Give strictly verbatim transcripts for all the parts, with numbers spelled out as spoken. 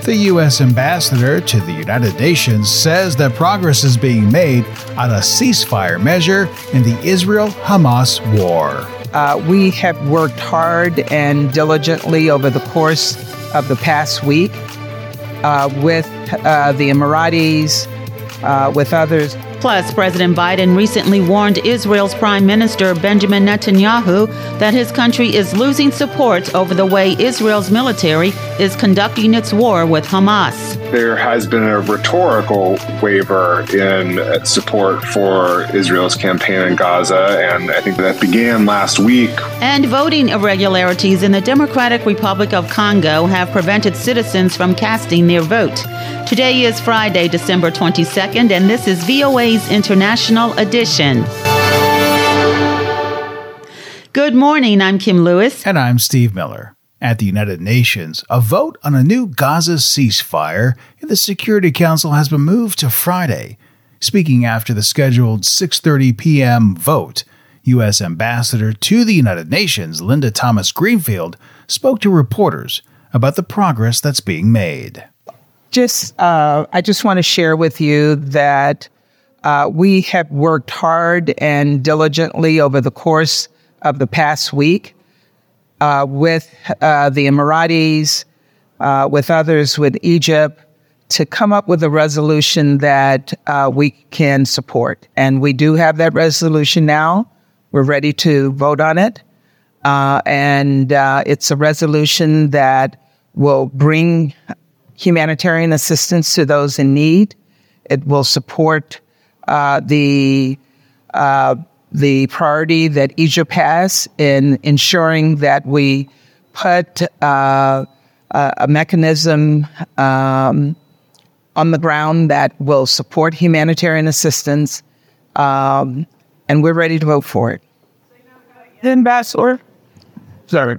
The U S ambassador to the United Nations says that progress is being made on a ceasefire measure in the Israel-Hamas war. Uh, we have worked hard and diligently over the course of the past week uh, with uh, the Emiratis, uh, with others. Plus, President Biden recently warned Israel's Prime Minister Benjamin Netanyahu that his country is losing support over the way Israel's military is conducting its war with Hamas. There has been a rhetorical waver in support for Israel's campaign in Gaza, and I think that began last week. And voting irregularities in the Democratic Republic of Congo have prevented citizens from casting their vote. Today is Friday, December twenty-second, and this is V O A's International Edition. Good morning, I'm Kim Lewis. And I'm Steve Miller. At the United Nations, a vote on a new Gaza ceasefire in the Security Council has been moved to Friday. Speaking after the scheduled six thirty p.m. vote, U S Ambassador to the United Nations, Linda Thomas-Greenfield, spoke to reporters about the progress that's being made. Just, uh, I just want to share with you that uh, we have worked hard and diligently over the course of the past week uh, with uh, the Emiratis, uh, with others, with Egypt, to come up with a resolution that uh, we can support. And we do have that resolution now. We're ready to vote on it. Uh, and uh, it's a resolution that will bring humanitarian assistance to those in need. It will support uh, the uh, the priority that Egypt has in ensuring that we put uh, a, a mechanism um, on the ground that will support humanitarian assistance, um, and we're ready to vote for it. Ambassador, sorry,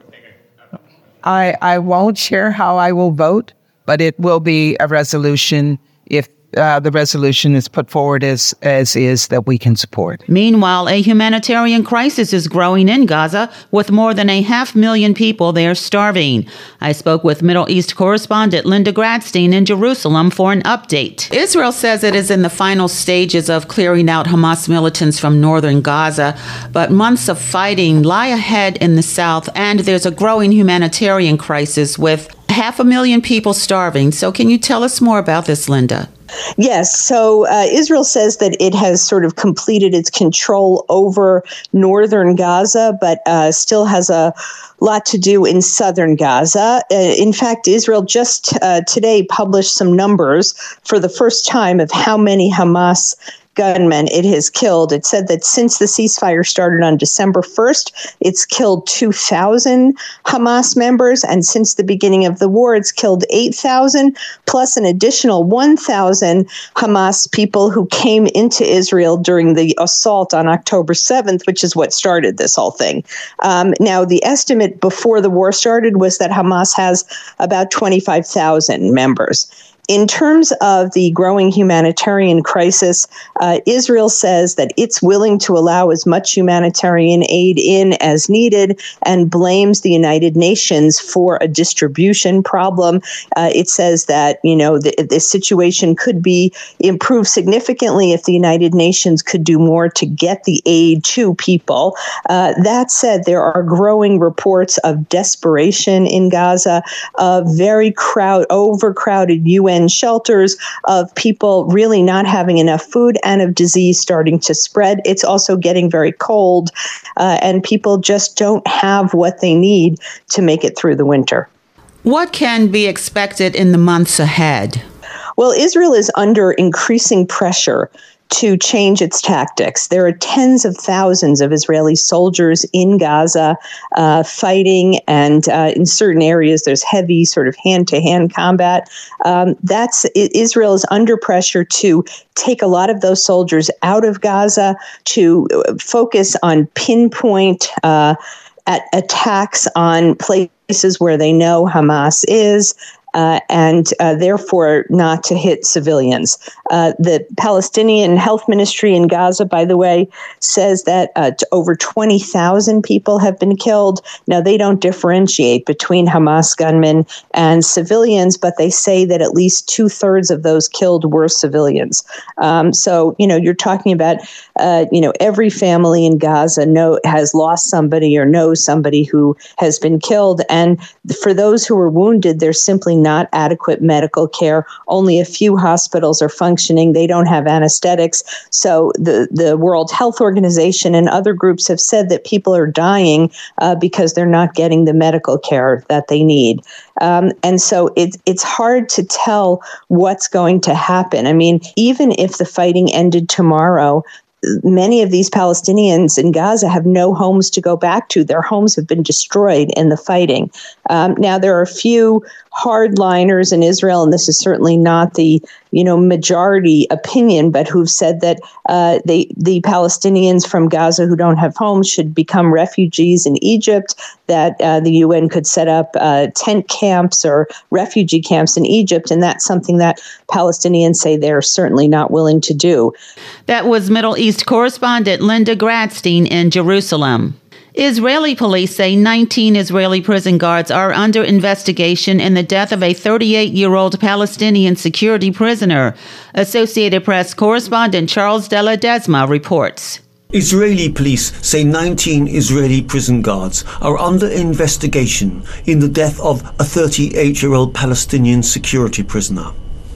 I I won't share how I will vote, but it will be a resolution if uh, the resolution is put forward as, as is that we can support. Meanwhile, a humanitarian crisis is growing in Gaza, with more than a half million people there starving. I spoke with Middle East correspondent Linda Gradstein in Jerusalem for an update. Israel says it is in the final stages of clearing out Hamas militants from northern Gaza, but months of fighting lie ahead in the south, and there's a growing humanitarian crisis with half a million people starving. So can you tell us more about this, Linda? Yes. So uh, Israel says that it has sort of completed its control over northern Gaza, but uh, still has a lot to do in southern Gaza. Uh, in fact, Israel just uh, today published some numbers for the first time of how many Hamas gunmen it has killed. It said that since the ceasefire started on December first, it's killed two thousand Hamas members, and since the beginning of the war, it's killed eight thousand, plus an additional one thousand Hamas people who came into Israel during the assault on October seventh, which is what started this whole thing. Um, now, the estimate before the war started was that Hamas has about twenty-five thousand members. In terms of the growing humanitarian crisis, uh, Israel says that it's willing to allow as much humanitarian aid in as needed and blames the United Nations for a distribution problem. Uh, it says that, you know, the, the situation could be improved significantly if the United Nations could do more to get the aid to people. Uh, that said, there are growing reports of desperation in Gaza, of very crowd, overcrowded U N shelters, of people really not having enough food, and of disease starting to spread. It's also getting very cold, uh, and people just don't have what they need to make it through the winter. What can be expected in the months ahead? Well, Israel is under increasing pressure to change its tactics. There are tens of thousands of Israeli soldiers in Gaza uh, fighting, and uh, in certain areas there's heavy sort of hand-to-hand combat. Um, that's Israel is under pressure to take a lot of those soldiers out of Gaza, to focus on pinpoint uh, at attacks on places where they know Hamas is, uh, and uh, therefore not to hit civilians. Uh, the Palestinian Health Ministry in Gaza, by the way, says that uh, over twenty thousand people have been killed. Now, they don't differentiate between Hamas gunmen and civilians, but they say that at least two thirds of those killed were civilians. Um, so, you know, you're talking about, uh, you know, every family in Gaza know, has lost somebody or knows somebody who has been killed. And for those who are wounded, there's simply not adequate medical care. Only a few hospitals are functioning. They don't have anesthetics. So the, the World Health Organization and other groups have said that people are dying uh, because they're not getting the medical care that they need. Um, and so it, it's hard to tell what's going to happen. I mean, even if the fighting ended tomorrow, many of these Palestinians in Gaza have no homes to go back to. Their homes have been destroyed in the fighting. Um, now, there are a few hardliners in Israel, and this is certainly not the you know majority opinion, but who've said that uh, they, the Palestinians from Gaza who don't have homes should become refugees in Egypt, that uh, the U N could set up uh, tent camps or refugee camps in Egypt, and that's something that Palestinians say they're certainly not willing to do. That was Middle East correspondent Linda Gradstein in Jerusalem. Israeli police say nineteen Israeli prison guards are under investigation in the death of a thirty-eight-year-old Palestinian security prisoner. Associated Press correspondent Charles de la Desma reports. Israeli police say nineteen Israeli prison guards are under investigation in the death of a thirty-eight-year-old Palestinian security prisoner.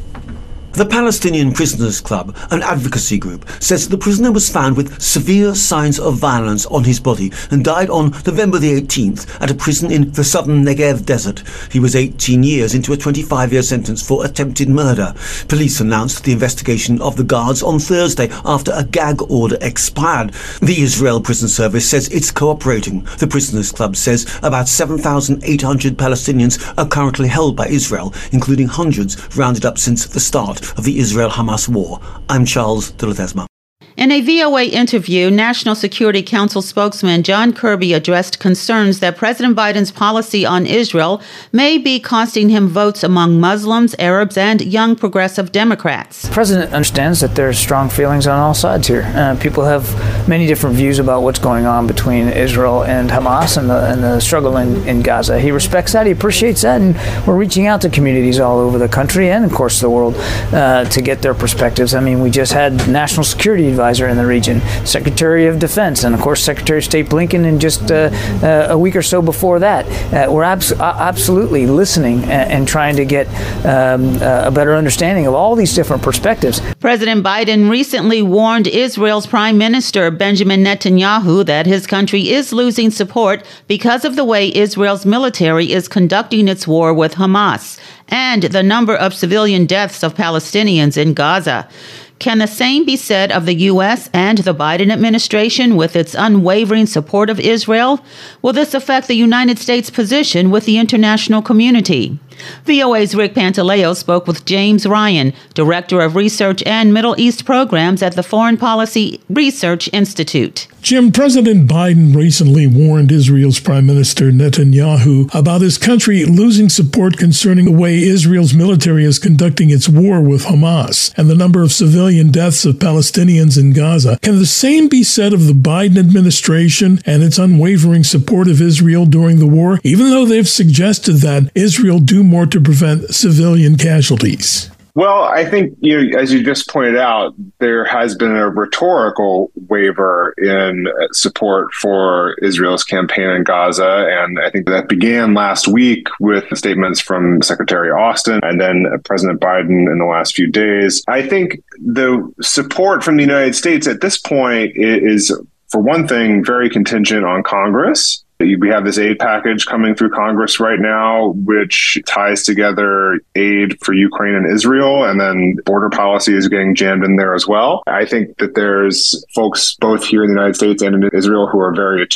The Palestinian Prisoners Club, an advocacy group, says the prisoner was found with severe signs of violence on his body and died on November the eighteenth at a prison in the southern Negev desert. He was eighteen years into a twenty-five-year sentence for attempted murder. Police announced the investigation of the guards on Thursday after a gag order expired. The Israel Prison Service says it's cooperating. The Prisoners Club says about seven thousand eight hundred Palestinians are currently held by Israel, including hundreds rounded up since the start of the Israel-Hamas war. I'm Charles de la Desma. In a V O A interview, National Security Council spokesman John Kirby addressed concerns that President Biden's policy on Israel may be costing him votes among Muslims, Arabs, and young progressive Democrats. The president understands that there's strong feelings on all sides here. Uh, people have many different views about what's going on between Israel and Hamas and the, and the struggle in, in Gaza. He respects that, he appreciates that, and we're reaching out to communities all over the country and, of course, the world uh, to get their perspectives. I mean, we just had National Security Advisor in the region, Secretary of Defense, and of course Secretary of State Blinken, and just uh, uh, a week or so before that. Uh, we're abs- absolutely listening and, and trying to get um, a better understanding of all these different perspectives. President Biden recently warned Israel's Prime Minister Benjamin Netanyahu that his country is losing support because of the way Israel's military is conducting its war with Hamas and the number of civilian deaths of Palestinians in Gaza. Can the same be said of the U S and the Biden administration with its unwavering support of Israel? Will this affect the United States' position with the international community? V O A's Rick Pantaleo spoke with James Ryan, Director of Research and Middle East Programs at the Foreign Policy Research Institute. Jim, President Biden recently warned Israel's Prime Minister Netanyahu about his country losing support concerning the way Israel's military is conducting its war with Hamas and the number of civilian deaths of Palestinians in Gaza. Can the same be said of the Biden administration and its unwavering support of Israel during the war, even though they've suggested that Israel do more to prevent civilian casualties? Well, I think, you know, as you just pointed out, there has been a rhetorical waver in support for Israel's campaign in Gaza. And I think that began last week with statements from Secretary Austin and then President Biden in the last few days. I think the support from the United States at this point is, for one thing, very contingent on Congress. We have this aid package coming through Congress right now, which ties together aid for Ukraine and Israel, and then border policy is getting jammed in there as well. I think that there's folks both here in the United States and in Israel who are very attuned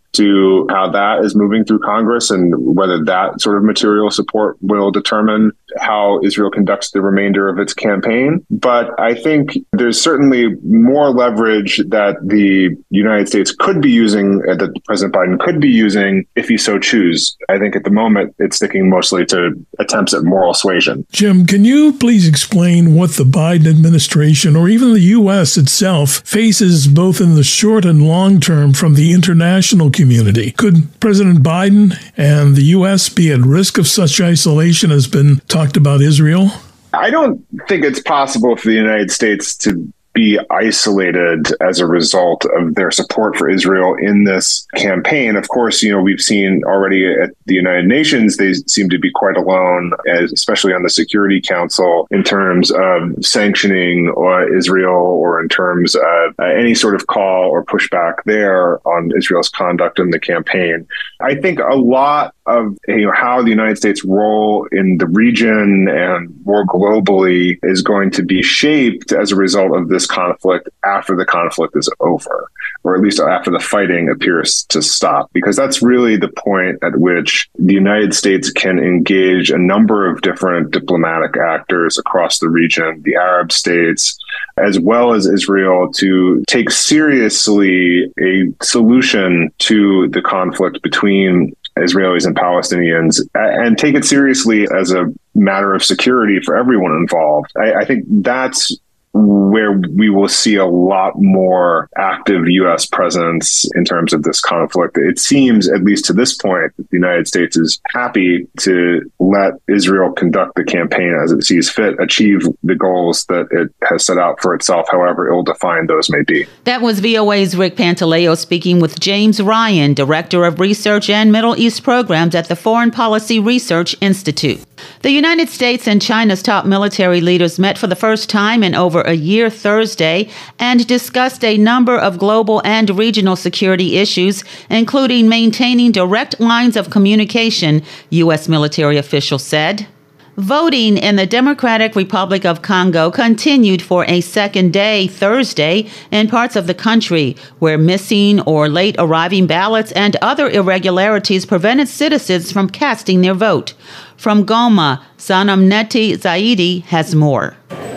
to how that is moving through Congress and whether that sort of material support will determine how Israel conducts the remainder of its campaign. But I think there's certainly more leverage that the United States could be using, uh, that President Biden could be using if he so choose. I think at the moment it's sticking mostly to attempts at moral suasion. Jim, can you please explain what the Biden administration or even the U S itself faces both in the short and long term from the international community? Could President Biden and the U S be at risk of such isolation as been talked about Israel? I don't think it's possible for the United States to be isolated as a result of their support for Israel in this campaign. Of course, you know, we've seen already at the United Nations, they seem to be quite alone, as, especially on the Security Council, in terms of sanctioning uh, Israel or in terms of uh, any sort of call or pushback there on Israel's conduct in the campaign. I think a lot of you know, how the United States' role in the region and more globally is going to be shaped as a result of this conflict after the conflict is over, or at least after the fighting appears to stop, because that's really the point at which the United States can engage a number of different diplomatic actors across the region, the Arab states, as well as Israel, to take seriously a solution to the conflict between Israelis and Palestinians, and take it seriously as a matter of security for everyone involved. I, I think that's where we will see a lot more active U S presence in terms of this conflict. It seems, at least to this point, that the United States is happy to let Israel conduct the campaign as it sees fit, achieve the goals that it has set out for itself, however ill-defined those may be. That was V O A's Rick Pantaleo speaking with James Ryan, Director of Research and Middle East Programs at the Foreign Policy Research Institute. The United States and China's top military leaders met for the first time in over a year Thursday and discussed a number of global and regional security issues, including maintaining direct lines of communication, U S military officials said. Voting in the Democratic Republic of Congo continued for a second day Thursday in parts of the country where missing or late arriving ballots and other irregularities prevented citizens from casting their vote. From Goma, Zanamneti Zaidi has more.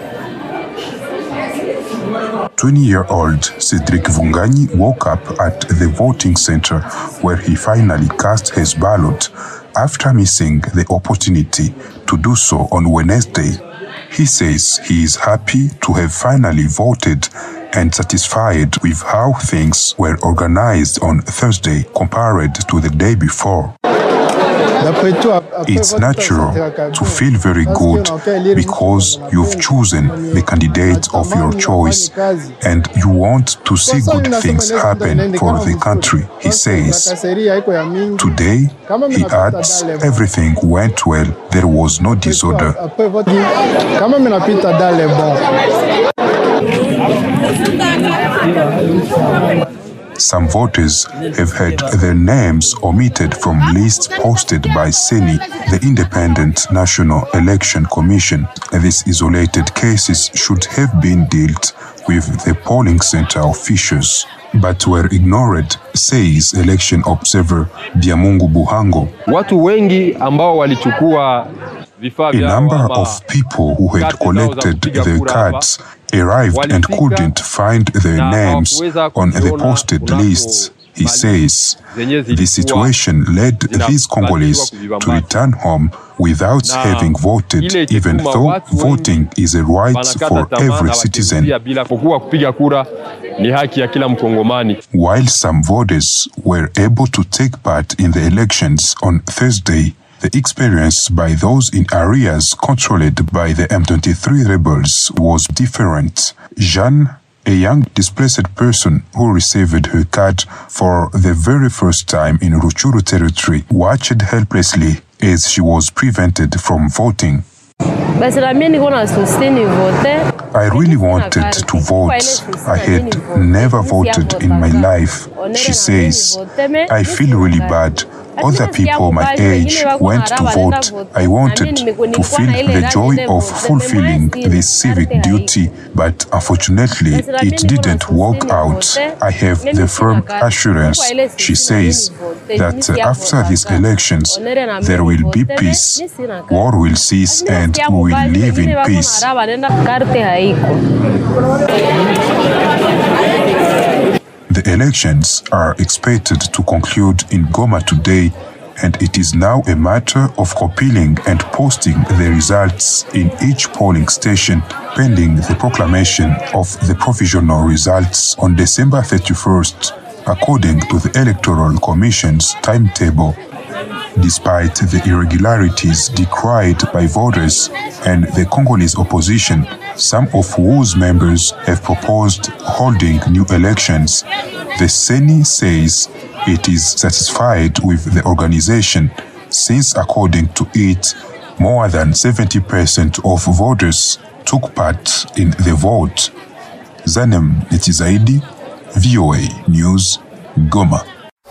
twenty-year-old Cedric Vunganyi woke up at the voting center where he finally cast his ballot after missing the opportunity to do so on Wednesday. He says he is happy to have finally voted and satisfied with how things were organized on Thursday compared to the day before. It's natural to feel very good because you've chosen the candidate of your choice and you want to see good things happen for the country, he says. Today, he adds, everything went well. There was no disorder. Some voters have had their names omitted from lists posted by Seni, the Independent National Election Commission. These isolated cases should have been dealt with the polling center officials, but were ignored, says election observer Biamungu Buhango. Watu wengi ambao walichukua A number of people who had collected their cards arrived and couldn't find their names on the posted lists, he says. The situation led these Congolese to return home without having voted, even though voting is a right for every citizen. While some voters were able to take part in the elections on Thursday, the experience by those in areas controlled by the M twenty-three rebels was different. Jeanne, a young displaced person who received her card for the very first time in Ruchuru territory, watched helplessly as she was prevented from voting. I really wanted to vote. I had never voted in my life, she says. I feel really bad. other people my age went to vote, I wanted to feel the joy of fulfilling this civic duty, but unfortunately, it didn't work out. I have the firm assurance, she says, that after these elections, there will be peace, war will cease, and we will live in peace. The elections are expected to conclude in Goma today, and it is now a matter of compiling and posting the results in each polling station pending the proclamation of the provisional results on December thirty-first, according to the Electoral Commission's timetable. Despite the irregularities decried by voters and the Congolese opposition, some of whose members have proposed holding new elections, the C E N I says it is satisfied with the organization, since according to it, more than seventy percent of voters took part in the vote. Zanem Netizaidi, V O A News, Goma.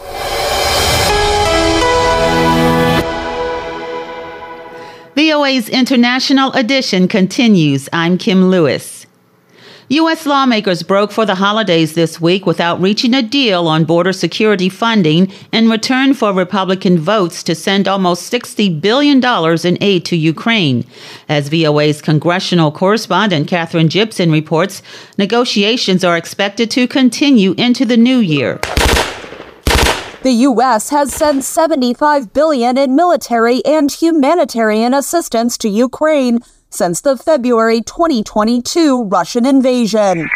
V O A's International Edition continues. I'm Kim Lewis. U S lawmakers broke for the holidays this week without reaching a deal on border security funding in return for Republican votes to send almost sixty billion dollars in aid to Ukraine. As V O A's congressional correspondent Katherine Gibson reports, negotiations are expected to continue into the new year. The U S has sent seventy-five billion dollars in military and humanitarian assistance to Ukraine since the February twenty twenty-two Russian invasion.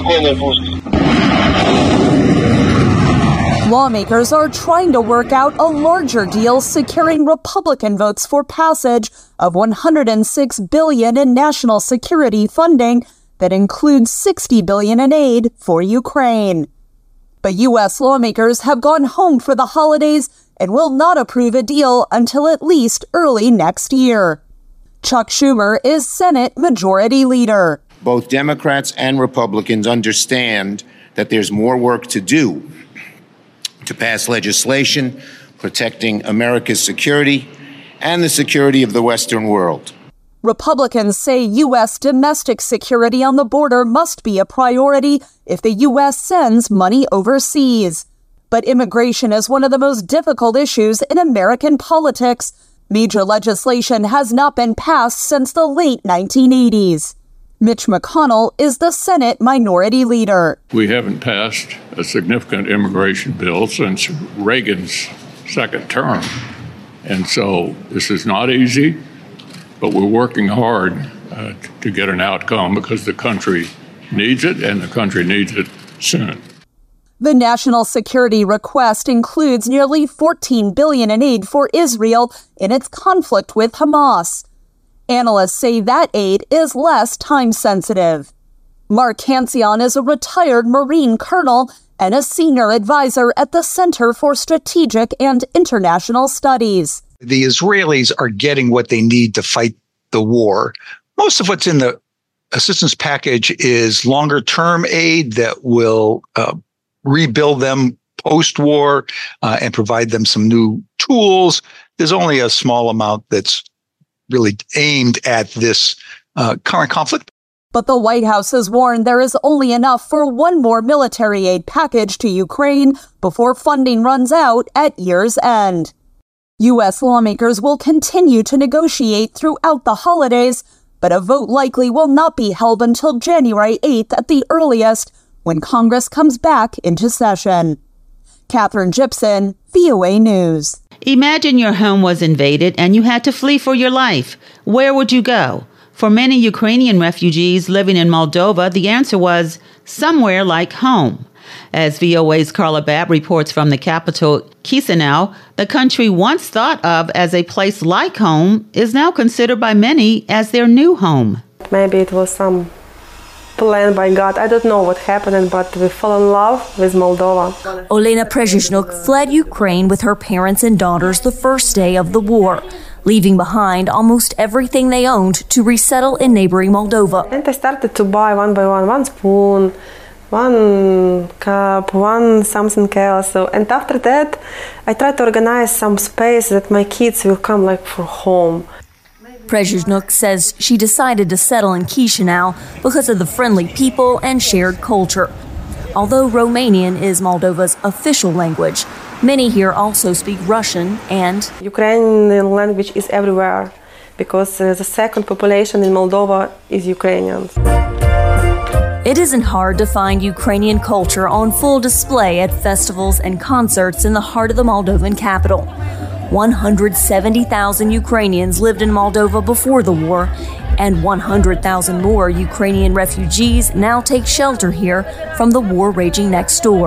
Lawmakers are trying to work out a larger deal securing Republican votes for passage of one hundred six billion dollars in national security funding that includes sixty billion dollars in aid for Ukraine. But U S lawmakers have gone home for the holidays and will not approve a deal until at least early next year. Chuck Schumer is Senate Majority Leader. Both Democrats and Republicans understand that there's more work to do to pass legislation protecting America's security and the security of the Western world. Republicans say U S domestic security on the border must be a priority if the U S sends money overseas. But immigration is one of the most difficult issues in American politics. Major legislation has not been passed since the late nineteen eighties. Mitch McConnell is the Senate Minority Leader. We haven't passed a significant immigration bill since Reagan's second term. And so this is not easy, but we're working hard uh, to get an outcome because the country needs it, and the country needs it soon. The national security request includes nearly fourteen billion dollars in aid for Israel in its conflict with Hamas. Analysts say that aid is less time-sensitive. Mark Hancion is a retired Marine colonel and a senior advisor at the Center for Strategic and International Studies. The Israelis are getting what they need to fight the war. Most of what's in the assistance package is longer-term aid that will uh, rebuild them post-war uh, and provide them some new tools. There's only a small amount that's really aimed at this uh, current conflict. But the White House has warned there is only enough for one more military aid package to Ukraine before funding runs out at year's end. U S lawmakers will continue to negotiate throughout the holidays, but a vote likely will not be held until January eighth at the earliest, when Congress comes back into session. Katherine Gibson, V O A News. Imagine your home was invaded and you had to flee for your life. Where would you go? For many Ukrainian refugees living in Moldova, the answer was somewhere like home. As V O A's Carla Babb reports from the capital, Chisinau, the country once thought of as a place like home is now considered by many as their new home. Maybe it was some plan by God. I don't know what happened, but we fell in love with Moldova. Olena Przezhnuk fled Ukraine with her parents and daughters the first day of the war, leaving behind almost everything they owned to resettle in neighboring Moldova. And I started to buy one by one, one spoon, one cup, one something else. So, and after that, I try to organize some space that my kids will come like for home. Prejuzhnuk says she decided to settle in Chisinau because of the friendly people and shared culture. Although Romanian is Moldova's official language, many here also speak Russian and Ukrainian language is everywhere because uh, the second population in Moldova is Ukrainians. It isn't hard to find Ukrainian culture on full display at festivals and concerts in the heart of the Moldovan capital. one hundred seventy thousand Ukrainians lived in Moldova before the war, and one hundred thousand more Ukrainian refugees now take shelter here from the war raging next door.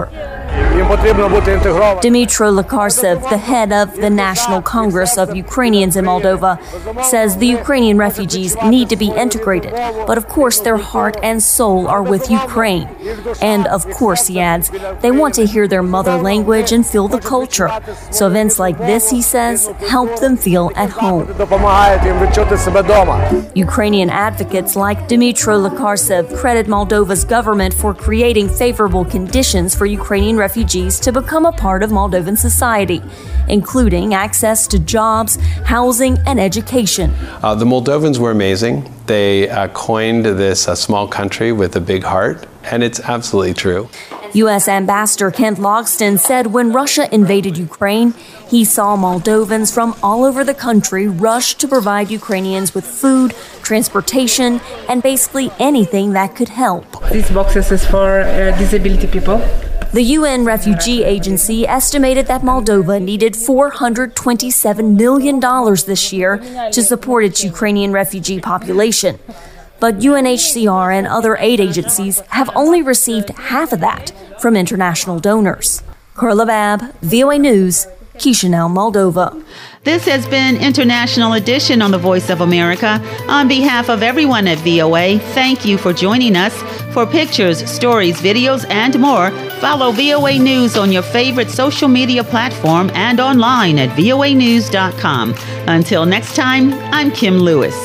Dmytro Lekarsev, the head of the National Congress of Ukrainians in Moldova, says the Ukrainian refugees need to be integrated, but of course their heart and soul are with Ukraine. And of course, he adds, they want to hear their mother language and feel the culture. So events like this, he says, help them feel at home. Ukrainian advocates like Dmytro Lekarsev credit Moldova's government for creating favorable conditions for Ukrainian refugees to become a part of Moldovan society, including access to jobs, housing, and education. Uh, the Moldovans were amazing. They uh, coined this uh, small country with a big heart, and it's absolutely true. U S Ambassador Kent Logston said when Russia invaded Ukraine, he saw Moldovans from all over the country rush to provide Ukrainians with food, transportation, and basically anything that could help. These boxes is for uh, disability people. The U N Refugee Agency estimated that Moldova needed four hundred twenty-seven million dollars this year to support its Ukrainian refugee population. But U N H C R and other aid agencies have only received half of that from international donors. Carla Babb, V O A News, Chisinau, Moldova. This has been International Edition on the Voice of America. On behalf of everyone at V O A, thank you for joining us. For pictures, stories, videos, and more, follow V O A News on your favorite social media platform and online at V O A news dot com. Until next time, I'm Kim Lewis.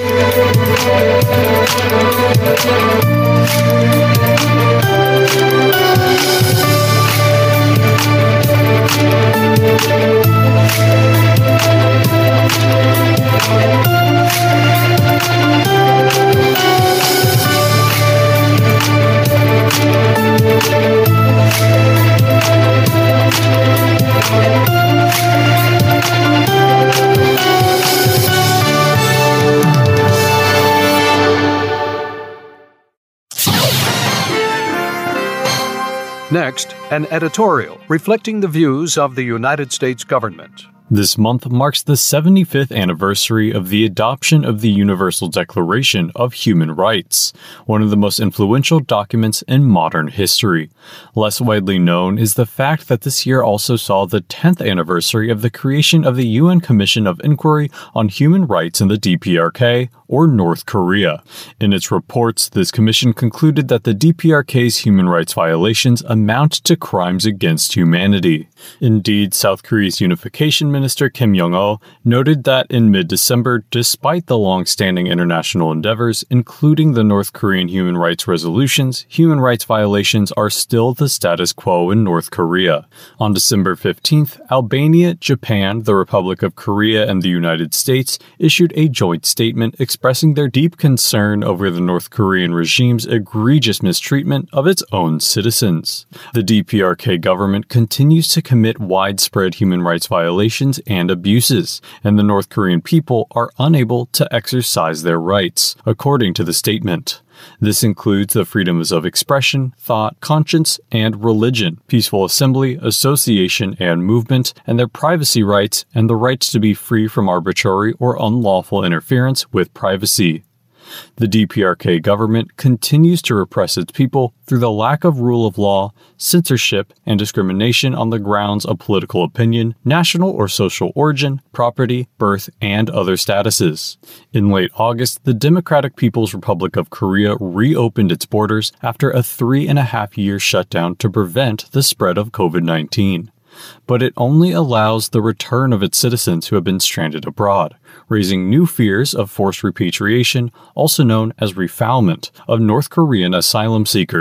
Next, an editorial reflecting the views of the United States government. This month marks the seventy-fifth anniversary of the adoption of the Universal Declaration of Human Rights, one of the most influential documents in modern history. Less widely known is the fact that this year also saw the tenth anniversary of the creation of the U N Commission of Inquiry on Human Rights in the D P R K, or North Korea. In its reports, this commission concluded that the D P R K's human rights violations amount to crimes against humanity. Indeed, South Korea's unification Minister Kim Yong-oh noted that in mid-December, despite the long-standing international endeavors, including the North Korean human rights resolutions, human rights violations are still the status quo in North Korea. On December fifteenth, Albania, Japan, the Republic of Korea, and the United States issued a joint statement expressing their deep concern over the North Korean regime's egregious mistreatment of its own citizens. The D P R K government continues to commit widespread human rights violations and abuses, and the North Korean people are unable to exercise their rights, according to the statement. This includes the freedoms of expression, thought, conscience, and religion, peaceful assembly, association, and movement, and their privacy rights, and the rights to be free from arbitrary or unlawful interference with privacy. The D P R K government continues to repress its people through the lack of rule of law, censorship, and discrimination on the grounds of political opinion, national or social origin, property, birth, and other statuses. In late August, the Democratic People's Republic of Korea reopened its borders after a three and a half year shutdown to prevent the spread of COVID nineteen. But it only allows the return of its citizens who have been stranded abroad, raising new fears of forced repatriation, also known as refoulement, of North Korean asylum seekers.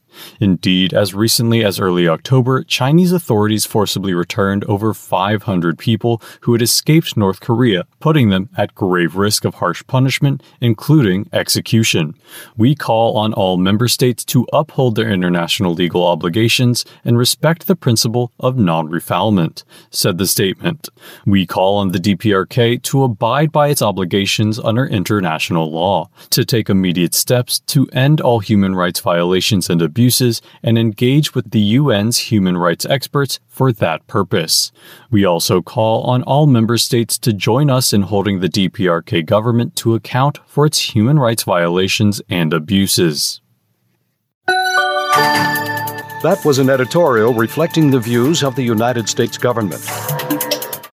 Indeed, as recently as early October, Chinese authorities forcibly returned over five hundred people who had escaped North Korea, putting them at grave risk of harsh punishment, including execution. We call on all member states to uphold their international legal obligations and respect the principle of non-refoulement, said the statement. We call on the D P R K to abide by its obligations under international law, to take immediate steps to end all human rights violations and abuses, and engage with the U N's human rights experts for that purpose. We also call on all member states to join us in holding the D P R K government to account for its human rights violations and abuses. That was an editorial reflecting the views of the United States government.